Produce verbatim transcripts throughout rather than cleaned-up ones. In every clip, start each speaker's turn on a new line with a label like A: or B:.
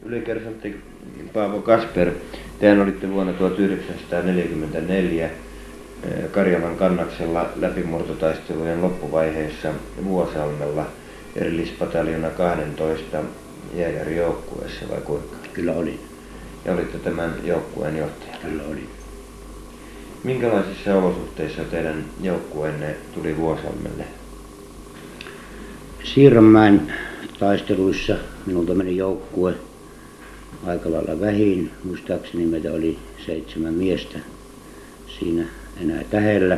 A: Ylikersantti Paavo Kasper, tehän olitte vuonna tuhatyhdeksänsataaneljäkymmentäneljä Karjalan kannaksella läpimurtotaistelujen loppuvaiheessa Vuosalmella erillispataljona kaksitoista jääkärijoukkueessa vai kuinka?
B: Kyllä oli.
A: Ja olitte tämän joukkueen johtaja?
B: Kyllä oli.
A: Minkälaisissa olosuhteissa teidän joukkueenne tuli Vuosalmelle?
B: Siirronmäen taisteluissa minulta meni joukkue aika lailla vähin. Muistaakseni meitä oli seitsemän miestä siinä enää tähellä.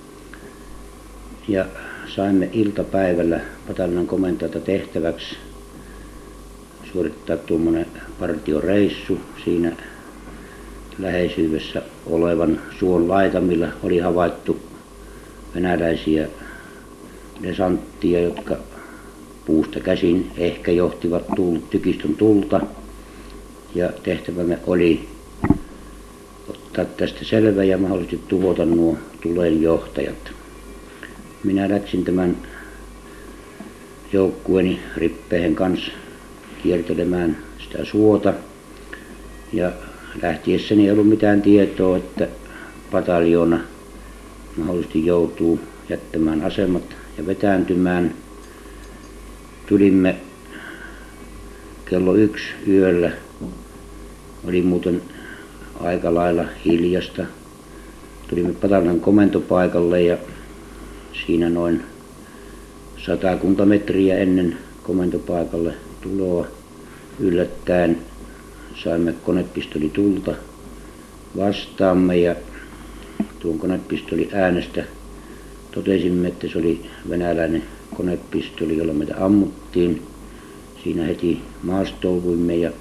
B: Ja saimme iltapäivällä pataljonan komentajalta tehtäväksi suorittaa tuommoinen partioreissu siinä läheisyydessä olevan suon laitamilla. Oli havaittu venäläisiä desanttia, jotka puusta käsin ehkä johtivat tuul, tykistön tulta. Ja tehtävämme oli ottaa tästä selvä ja mahdollisesti tuhota nuo tulenjohtajat. Minä läksin tämän joukkueeni rippeihin kanssa kiertelemään sitä suota. Ja lähtiessäni ei ollut mitään tietoa, että pataljoona mahdollisesti joutuu jättämään asemat ja vetääntymään. Tulimme kello yksi yöllä. Oli muuten aika lailla hiljasta. Tulimme pataljonan komentopaikalle ja siinä noin satakunta metriä ennen komentopaikalle tuloa yllättäen saimme konepistolitulta vastaamme ja tuon konepistoli äänestä totesimme, että se oli venäläinen konepistoli, jolla meitä ammuttiin. Siinä heti maastouduimme ja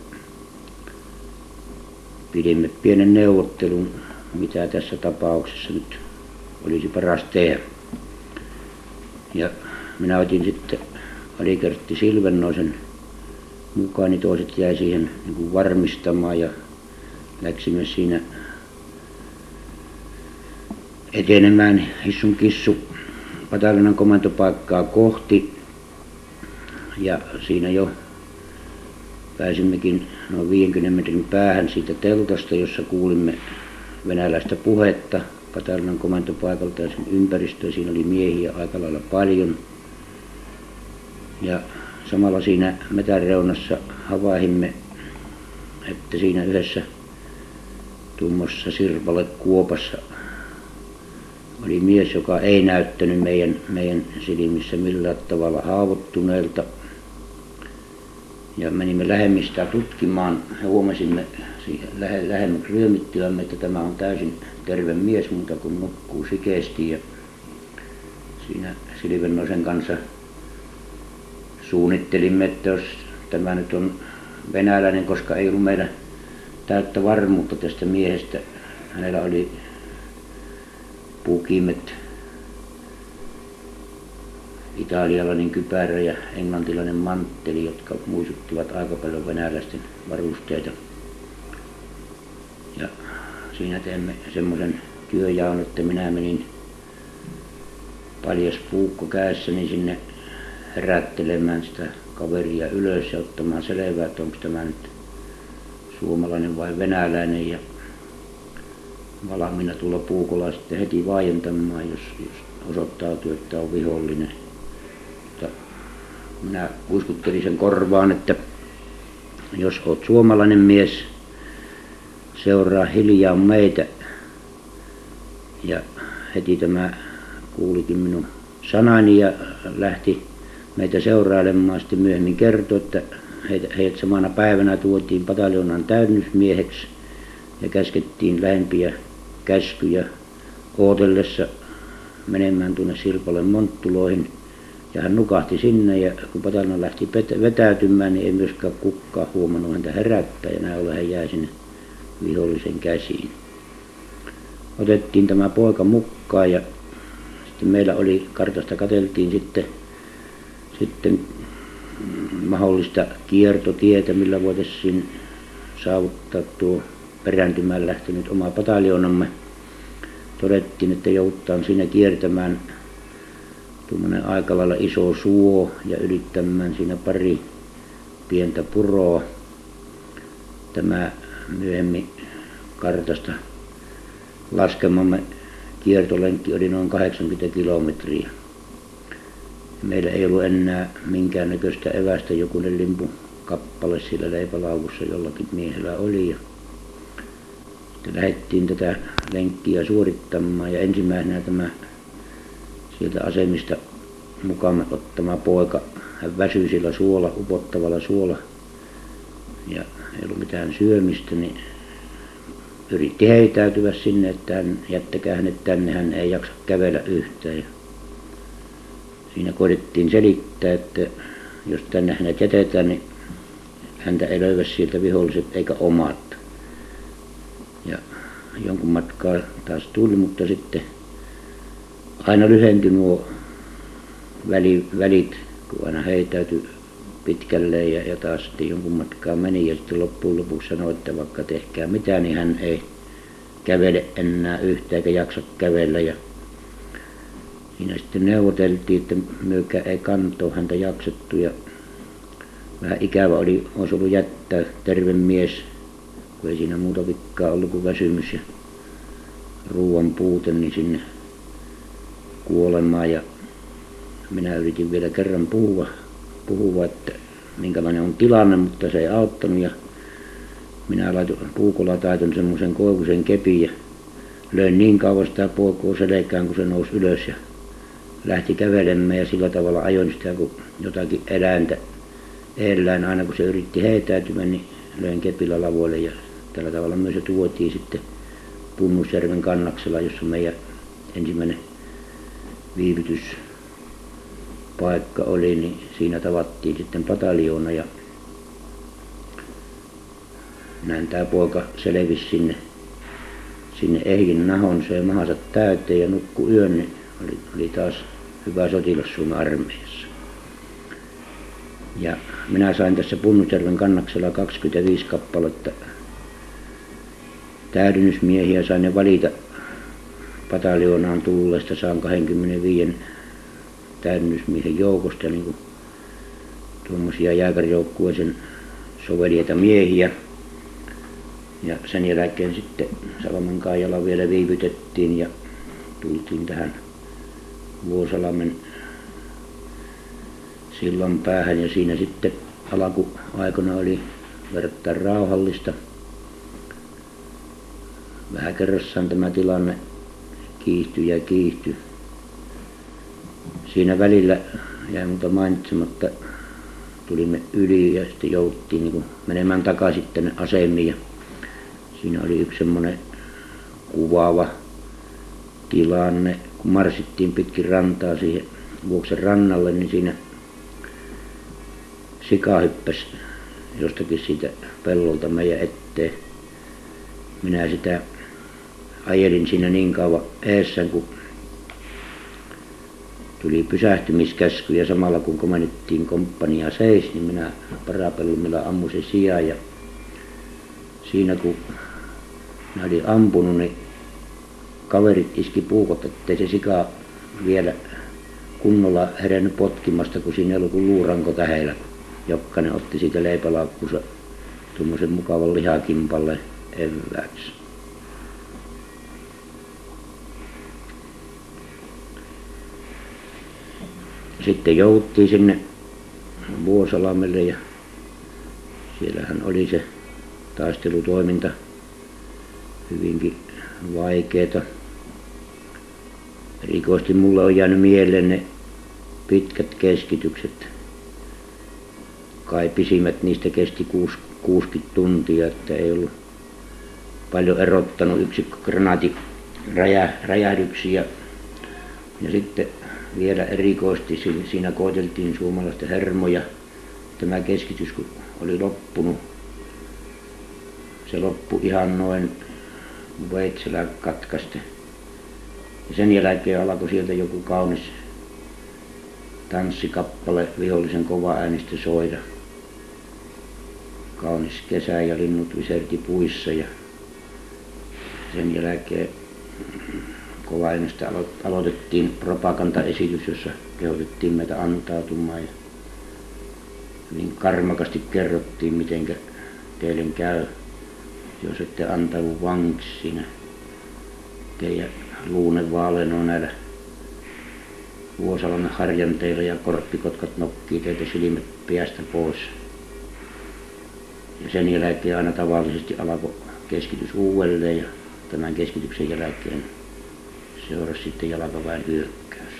B: pidimme pienen neuvottelun, mitä tässä tapauksessa nyt olisi paras tehdä. Ja minä otin sitten alikertti Silvennoisen mukaan, niin toiset jäi siihen niin kuin varmistamaan ja läksimme siinä etenemään hissun kissu pataljonan komentopaikkaa kohti. Ja siinä jo pääsimmekin noin viidenkymmenen metrin päähän siitä teltasta, jossa kuulimme venäläistä puhetta pataljonan komentopaikalta ja sen ympäristöä. Siinä oli miehiä aika lailla paljon. Ja samalla siinä metän reunassa havaihimme, että siinä yhdessä tuommoisessa sirpalekuopassa oli mies, joka ei näyttänyt meidän, meidän silmissä millään tavalla haavoittuneelta. Ja menimme lähemmistä tutkimaan ja huomasimme siihen lähe, lähemmäksi ryömittyämme, että tämä on täysin terve mies, muuta kuin nukkuu sikeesti. Ja siinä Silvennoisen kanssa suunnittelimme, että jos tämä nyt on venäläinen, koska ei ollut meillä täyttä varmuutta tästä miehestä. Hänellä oli puukiimet, italialainen kypärä ja englantilainen mantteli, jotka muistuttivat aika paljon venäläisten varusteita. Ja siinä teemme semmoisen työjaon, että minä menin paljas puukko kädessäni sinne herättelemään sitä kaveria ylös ja ottamaan selvää, että onko tämä nyt suomalainen vai venäläinen, ja valmiina tulla puukolla sitten heti vaientamaan, jos, jos osoittautuu, että on vihollinen. Mutta minä kuiskuttelin sen korvaan, että jos olet suomalainen mies, seuraa hiljaa meitä. Ja heti tämä kuulikin minun sanani ja lähti meitä seurailemaan. Sitten myöhemmin kertoi, että heidät samana päivänä tuotiin pataljonan täydennysmieheksi ja käskettiin lähempiä käskyjä ootellessa menemään tuonne Sirpalen monttuloihin. Ja hän nukahti sinne ja kun pataljona lähti vetäytymään, niin ei myöskään kukaan huomannut häntä herättää ja näin ollen hän jäi sinne vihollisen käsiin. Otettiin tämä poika mukaan ja sitten meillä oli, kartasta katseltiin sitten, sitten mahdollista kiertotietä, millä voitaisiin saavuttaa tuo perääntymään lähtenyt oma pataljonamme. Todettiin, että joudutaan siinä kiertämään tuommoinen aika lailla iso suo ja ylittämään siinä pari pientä puroa. tämä myöhemmin kartasta laskemamme kiertolenkki oli noin kahdeksankymmentä kilometriä. Meillä ei ollut enää minkäännäköistä evästä, jokunen limpun kappale siellä leipälaukussa jollakin miehellä oli. Ja sitten lähdettiin tätä lenkkiä suorittamaan ja ensimmäisenä tämä sieltä asemista mukamme ottama poika, hän väsyi sillä suola, upottavalla suola ja ei ollut mitään syömistä, niin yritti heitäytyä sinne, että hän, jättäkää hänet tänne, hän ei jaksa kävellä yhtään. Ja siinä koitettiin selittää, että jos tänne hänet jätetään, niin häntä ei löyvä sieltä viholliset eikä omat. Ja jonkun matkaa taas tuli, mutta sitten aina lyhentyi nuo välit, kun aina heitäytyi pitkälleen ja, ja taas sitten jonkun matkaa meni ja sitten loppujen lopuksi sanoi, että vaikka tehkää mitä, niin hän ei kävele enää yhtään eikä jaksa kävellä. Ja siinä sitten neuvoteltiin, että myökään ei kantoa häntä jaksettu ja vähän ikävä oli, olisi ollut jättää terve mies, kun ei siinä muuta vikkaa ollut kuin väsymys ja ruoan puute, niin sinne kuolemaan. Ja minä yritin vielä kerran puhua, puhua, että minkälainen on tilanne, mutta se ei auttanut ja minä laitoin puukolla taitoin semmoisen koivuisen kepin ja löin niin kauan sitä poikaa selkään, kun se nousi ylös ja lähti kävelemään ja sillä tavalla ajoin sitä kuin jotakin eläintä eläin. Aina kun se yritti heitäytyä, niin löin kepillä lavoille ja tällä tavalla myös se tuotiin sitten Punnusjärven Kannaksella, jossa meidän ensimmäinen viivytyspaikka oli, niin siinä tavattiin sitten pataljoona ja näin tämä poika selvisi sinne, sinne Ehjin nahon, söi mahansa täyteen ja nukkui yön, niin oli, oli taas hyvä sotilas Suomen armeijassa. Ja minä sain tässä Punnusjärven Kannaksella kaksikymmentäviisi kappaletta täydennysmiehiä, sain ne valita pataljoonaan tulleesta, saan kaksikymmentäviisi täydennysmiehen joukosta niin kuin tuommoisia jääkärijoukkueisen soveliaita miehiä. Ja sen jälkeen sitten Salmenkaijalla vielä viivytettiin ja tultiin tähän Vuosalammen sillan päähän ja siinä sitten alkuaikana oli verrattain rauhallista. Vähän kerrassaan tämä tilanne kiihtyi ja kiihtyi. Siinä välillä jäi muuta mainitsematta, tulimme yli ja sitten jouduttiin niin kuin menemään takaisin tänne asemiin. Ja siinä oli yksi semmoinen kuvaava tilanne, kun marssittiin pitkin rantaa siihen Vuoksen rannalle, niin siinä sika hyppäsi jostakin siitä pellolta meidän eteen. Minä sitä ajelin siinä niin kauan eessä, kun tuli pysähtymiskäsky ja samalla kun komennettiin komppania seis, niin minä parapellumilla ammusin sijaan ja siinä kun minä olin ampunut, niin kaverit iski puukot, ettei se sika vielä kunnolla herännyt potkimasta, kun siinä ei ollut kuin luuranko tähellä. Jokkanen otti siitä leipälaukkunsa tuommoisen mukavan lihakimpalle evääksi. Sitten jouduttiin sinne Vuosalamelle ja siellähän oli se taistelutoiminta hyvinkin vaikeeta. Erikoisesti mulle on jäänyt mieleen ne pitkät keskitykset. Kai pisimmät niistä kesti kuusikymmentä tuntia, että ei ollut paljon erottanut yksikkögranaatin räjähdyksiä. Ja sitten vielä erikoisesti siinä koeteltiin suomalaista hermoja. Tämä keskitys kun oli loppunut, se loppui ihan noin veitsellä katkaiste. Ja sen jälkeen alkoi sieltä joku kaunis tanssikappale vihollisen kova äänistä soida. Kaunis kesä ja linnut viserti puissa ja sen jälkeen kova äänestä aloitettiin propagandaesitys, jossa kehotettiin meitä antautumaan ja hyvin karmakasti kerrottiin, miten teille käy jos ette antaudu vangiksi siinä teidän luunne vaalenoo näillä Vuosalan harjanteilla ja korppikotkat nokkii teitä silmät päästä pois. Ja sen jälkeen aina tavallisesti alkoi keskitys uudelleen ja tämän keskityksen jälkeen seurasi sitten jalkaväen hyökkäys.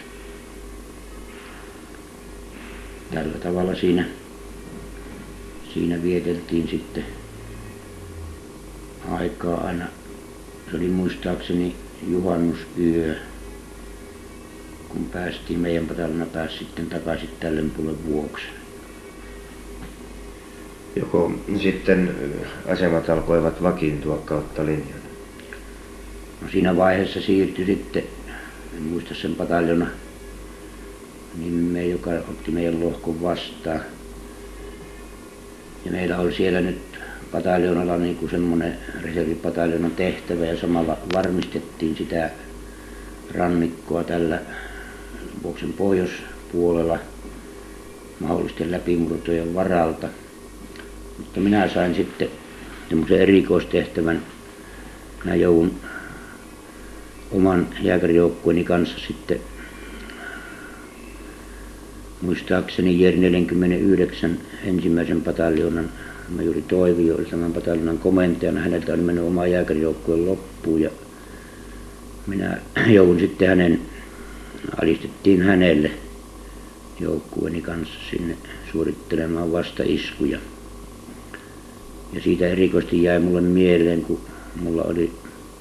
B: Tällä tavalla siinä, siinä vieteltiin sitten aikaa aina. Se oli muistaakseni juhannusyö, kun päästiin, meidän pataljona pääsi sitten takaisin tälle puolelle vuoksi.
A: Joko sitten asemat alkoivat vakiintua kautta linjan?
B: No siinä vaiheessa siirtyi sitten, en muista sen pataljona nimeä, joka otti meidän lohkon vastaan. Ja meillä oli siellä nyt pataljonalla niin kuin semmoinen reservipataljonan tehtävä ja samalla varmistettiin sitä rannikkoa tällä Vuoksen pohjoispuolella mahdollisten läpimurtojen varalta. Mutta minä sain sitten semmoisen erikoistehtävän. Minä joudun oman jääkärijoukkueeni kanssa sitten muistaakseni J neljäkymmentäyhdeksän ensimmäisen pataljonan majuri Toivio oli tämän pataljonan komentajana. Häneltä oli mennyt oma jääkärijoukkueen loppuun ja minä joudun sitten hänen, alistettiin hänelle joukkueeni kanssa sinne suorittelemaan vastaiskuja. Ja siitä erikoisesti jäi mulle mieleen, kun mulla oli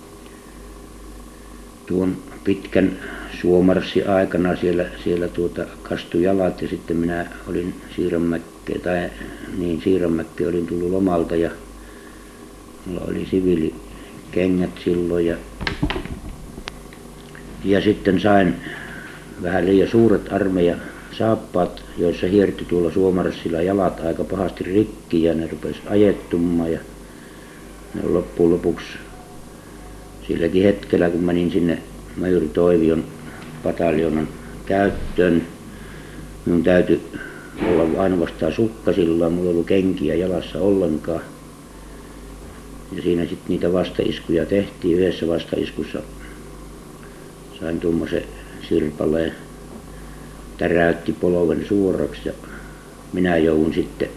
B: tuon pitkän suomarssi aikana siellä, siellä tuota kastu jalat ja sitten minä olin Siirronmäkeen, tai niin Siirronmäkeen olin tullut lomalta ja mulla oli siviilikengät silloin ja, ja sitten sain vähän liian suuret armeijan saappaat, joissa hiertyi tuolla suomarssilla jalat aika pahasti rikki ja ne rupesi ajettumaan ja ne loppujen lopuksi silläkin hetkellä kun menin sinne majuri Toivion pataljonan käyttöön, minun täytyi olla ainoastaan sukkasillaan, mulla ei ollut kenkiä jalassa ollenkaan. Ja siinä sitten niitä vastaiskuja tehtiin. Yhdessä vastaiskussa sain tuommoisen sirpaleen, täräytti polven suoraksi ja minä joudun sitten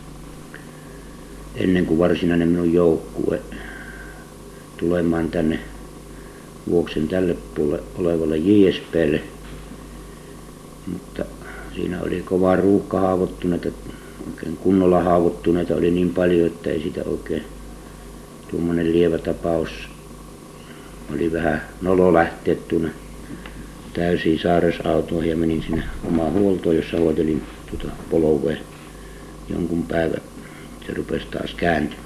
B: ennen kuin varsinainen minun joukkue tulemaan tänne Vuoksen tälle puolelle olevalle J S P:lle, mutta siinä oli kova ruuhka haavoittuneita, oikein kunnolla haavoittuneita oli niin paljon, että ei sitä oikein tuommoinen lievä tapaus oli vähän nolo lähteä tuonne täysiin saaresautoihin ja menin sinne omaan huoltoon, jossa hoitelin tuota polvea jonkun päivän. Se rupesi taas kääntymään.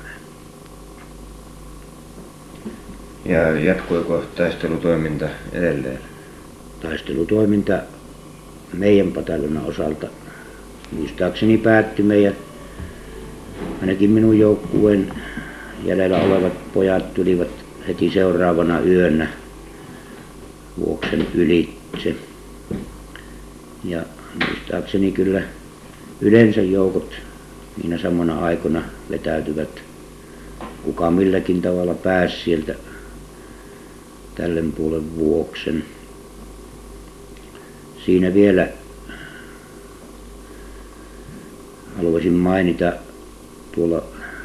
A: Ja jatkuiko taistelutoiminta edelleen?
B: Taistelutoiminta meidän pataljonan osalta muistaakseni päättyi meidän, ainakin minun joukkueen jäljellä olevat pojat tulivat heti seuraavana yönä Vuoksen ylitse. Ja muistaakseni kyllä yleensä joukot niinä samana aikoina vetäytyvät, kuka milläkin tavalla pääsi sieltä tälle puolen Vuoksen. Siinä vielä haluaisin mainita tuolla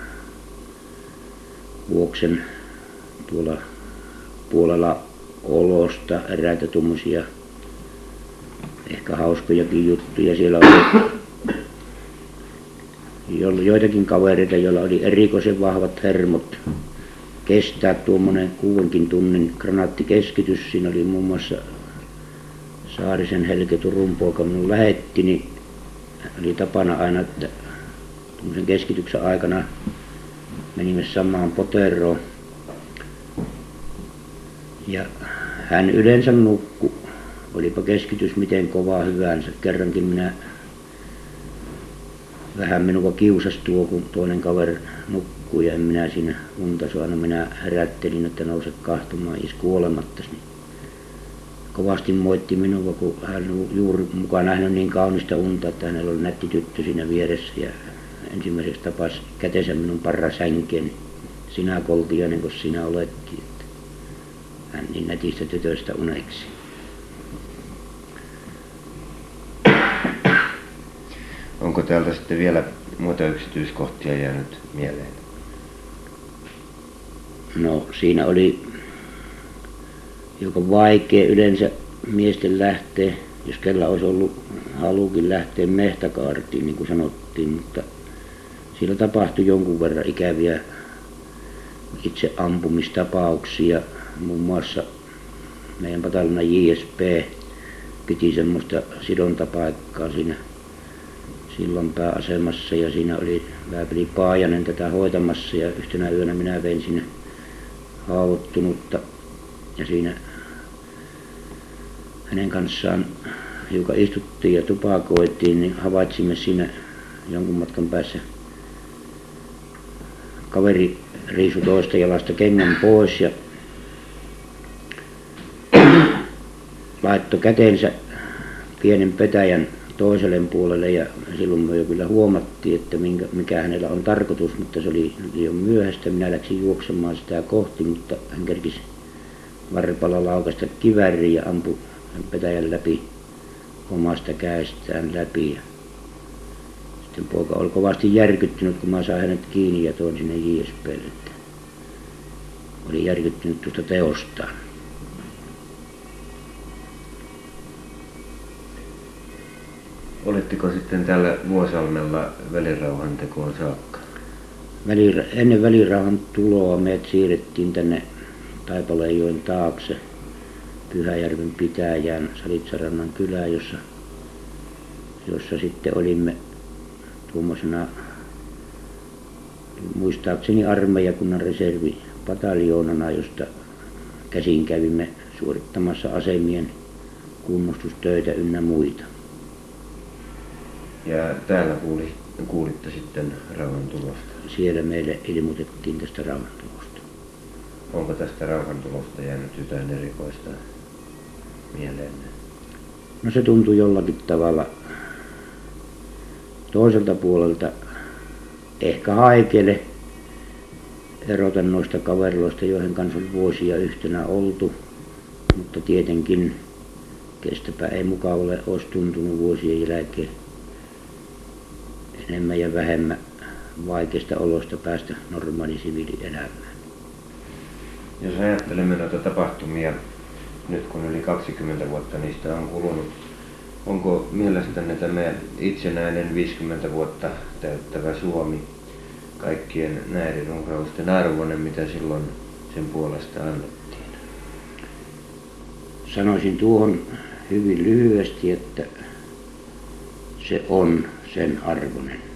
B: Vuoksen tuolla puolella Olosta eräitä tuommoisia ehkä hauskojakin juttuja. Siellä oli joitakin kavereita, joilla oli erikoisen vahvat hermot kestää tuommoinen kuudenkin tunnin granaattikeskitys. Siinä oli muun muassa Saarisen Helge Turun poika minun lähetti, niin oli tapana aina, että tuommoisen keskityksen aikana menimme samaan poteroon. Ja hän yleensä nukkui, olipa keskitys miten kova hyvänsä. Kerrankin minä vähän minua kiusasi tuo, kun toinen kaveri nukkui ja en minä siinä unta saanut. Minä herättelin, että nouse kahtomaan, is kuolemattas. Niin kovasti moitti minua, kun hän juuri mukaan nähnyt niin kaunista unta, että hänellä oli nätti tyttö siinä vieressä ja ensimmäiseksi tapasi kätensä minun parrasänkeeni. sinä Koltiainen, kun sinä oletkin, että hän niin nätistä tytöstä uneksi.
A: Onko täältä sitten vielä muita yksityiskohtia jäänyt mieleen?
B: No siinä oli hiukan vaikea yleensä miesten lähteä, jos kellä olisi ollut halukin lähteä mehtäkaartiin, niin kuin sanottiin, mutta siellä tapahtui jonkun verran ikäviä itse ampumistapauksia. Muun muassa meidän pataljoonan J S P piti semmoista sidontapaikkaa siinä Sillanpää-asemassa ja siinä oli Vääpeli Paajanen tätä hoitamassa ja yhtenä yönä minä vein sinne haavoittunutta ja siinä hänen kanssaan hiukan istuttiin ja tupakoitiin, niin havaitsimme siinä jonkun matkan päässä kaveri riisui toista jalasta kengän pois ja laittoi kätensä pienen petäjän toiselle puolelle ja silloin me jo kyllä huomattiin, että minkä, mikä hänellä on tarkoitus, mutta se oli liian myöhäistä. Minä läksin juoksemaan sitä kohti, mutta hän kerkisi varpalla laukaista kiväärin ja ampui petäjän läpi omasta käestään läpi. Sitten poika oli kovasti järkyttynyt, kun mä sain hänet kiinni ja toin sinne J S P:lle. Oli järkyttynyt tuosta teostaan.
A: Olitteko sitten tällä Vuosalmella välirauhan tekoon saakka?
B: Välira- ennen välirauhan tuloa meidät siirrettiin tänne Taipaleenjoen taakse Pyhäjärven pitäjään Salitsarannan kylään, jossa, jossa sitten olimme tuommoisena muistaakseni armeijakunnan reservipataljoonana, josta käsin kävimme suorittamassa asemien kunnostustöitä ynnä muita.
A: Ja täällä kuuli, kuulitte sitten rauhantulosta?
B: Siellä meille ilmoitettiin tästä rauhantulosta.
A: Onko tästä rauhantulosta jäänyt jotain erikoista mieleen?
B: No se tuntui jollakin tavalla toiselta puolelta ehkä haikele erota noista kavereista, joiden kanssa on vuosia yhtenä oltu, mutta tietenkin kestäpä ei mukavalle olisi tuntunut vuosien jälkeen enemmän ja vähemmän vaikeista oloista päästä normaali siviilielämään.
A: Jos ajattelemme noita tapahtumia, nyt kun yli kaksikymmentä vuotta niistä on kulunut, onko mielestänne tämä itsenäinen viisikymmentä vuotta täyttävä Suomi kaikkien näiden uhrausten arvoinen, mitä silloin sen puolesta annettiin?
B: Sanoisin tuohon hyvin lyhyesti, että se on sen arvoinen.